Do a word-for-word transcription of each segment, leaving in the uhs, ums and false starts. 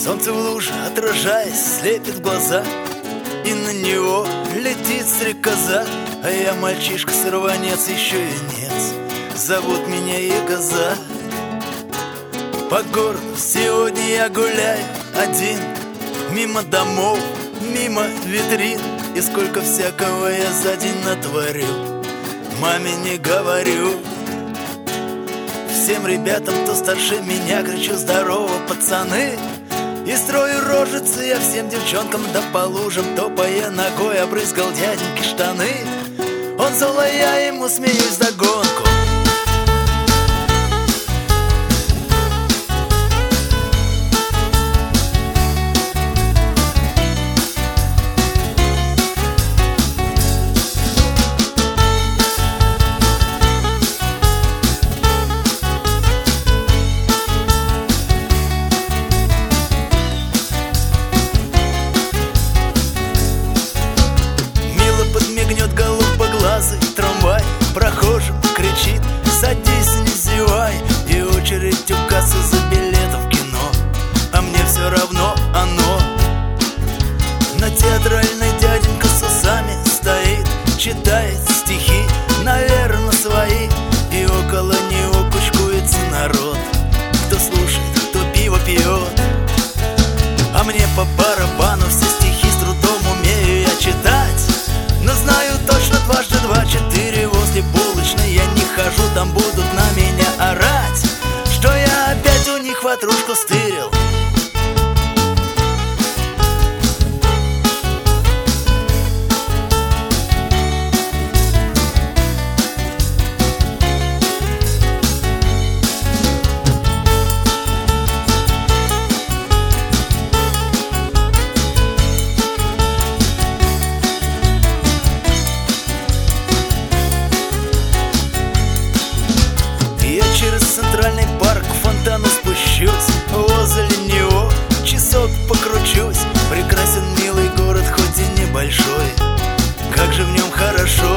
Солнце в луже, отражаясь, слепит глаза, и на него летит стрекоза. А я мальчишка-сорванец, еще юнец, зовут меня Ягоза. По городу сегодня я гуляю один, мимо домов, мимо витрин. И сколько всякого я за день натворю, маме не говорю. Всем ребятам, кто старше меня, кричу: здорово, пацаны! И строю рожицы я всем девчонкам, да по лужам топая ногой обрызгал дяденьки штаны. Он зол, а я ему смеюсь вдогонку. Подмигнет голубоглазый трамвай, прохожим кричит: садись, не зевай. И очередь у кассы за билетом в кино, а мне все равно оно. На театральной дяденька с усами стоит, читает стихи, наверно, свои. И около него кучкуется народ, кто слушает, кто пиво пьет. А мне по барабану, все стихи с трудом умею я читать. Но знаю точно, дважды два четыре, возле булочной я не хожу, там будут на меня орать, что я опять у них ватрушку стырил. Через центральный парк к фонтану спущусь, возле него часок покручусь. Прекрасен милый город, хоть и небольшой, как же в нем хорошо.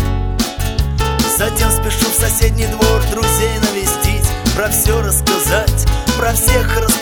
Затем спешу в соседний двор друзей навестить, про все рассказать, про всех рассказать.